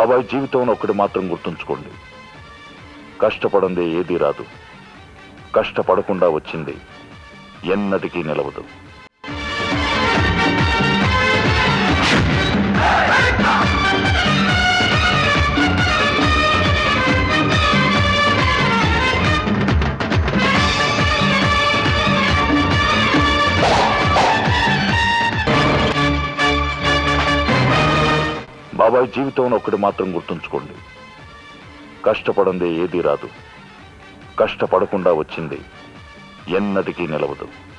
బాబాయ్ జీవితంలో ఒకటి మాత్రం గుర్తుంచుకోండి, కష్టపడందే ఏదీ రాదు, కష్టపడకుండా వచ్చింది ఎన్నటికీ నిలవదు. బాబాయ్ జీవితంలో ఒకటి మాత్రం గుర్తుంచుకోండి, కష్టపడందే ఏదీ రాదు, కష్టపడకుండా వచ్చింది ఎన్నటికీ నిలవదు.